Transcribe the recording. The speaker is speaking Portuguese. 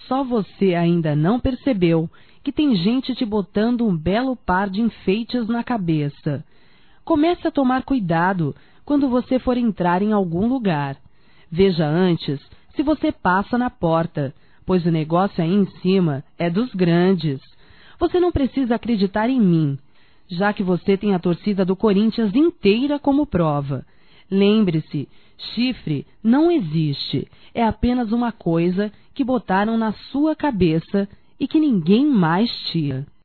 só você ainda não percebeu que tem gente te botando um belo par de enfeites na cabeça. Comece a tomar cuidado quando você for entrar em algum lugar. Veja antes se você passa na porta, pois o negócio aí em cima é dos grandes. Você não precisa acreditar em mim, já que você tem a torcida do Corinthians inteira como prova. Lembre-se, chifre não existe, é apenas uma coisa que botaram na sua cabeça e que ninguém mais tira.